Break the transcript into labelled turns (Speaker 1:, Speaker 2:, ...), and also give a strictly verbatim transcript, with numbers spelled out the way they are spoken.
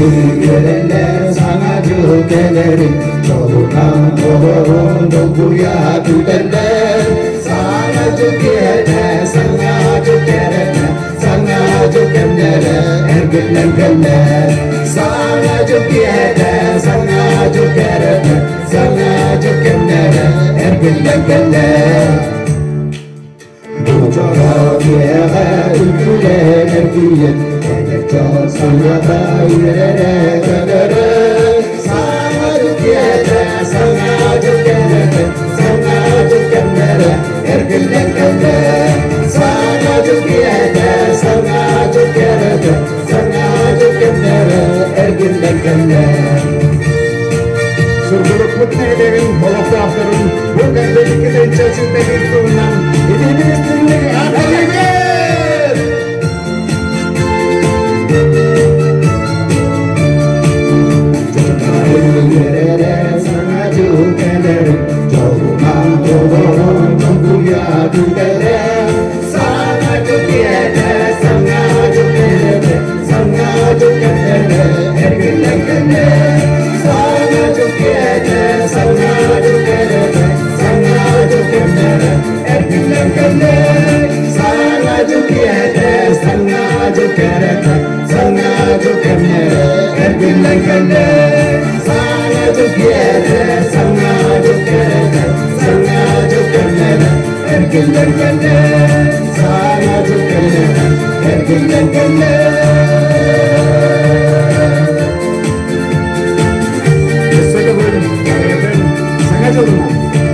Speaker 1: gelenler sana cükelerim. Çoluktan çoğun dokuya tüterler. Sana cükele, sana cükele, sana cükemlere ergüller geller. Sana cükele, sana cükele, sana cükemlere ergüller geller. Bu coğrafyaya ülküler ergiyen, elektor sanata yüreğe kadere. Sana cükele, sana cükele, sana cükemlere ergüller geller. Sana cükele, sana cükele, sana cükemlere ergüller geller. Surguluk mutnelerin, holograftların, bu kalbeliklerin çözümde bir sunan, ediniz dinleyin, adaleler! Çocukların yürere sana cükelerim, çoğundan çoğun dokuya tüterim. Sana cükele, sana cükele, sana cükele, ergüller geller. Sana cükele, sana cükele, sana cükele, ergüller geller. Sana cükele, sana cükele, sana cükele, ergüller geller. Sana cükele, sana cükele, sana cükele, ergüller geller. Sana cükele, ergüller geller. Sengaja olun.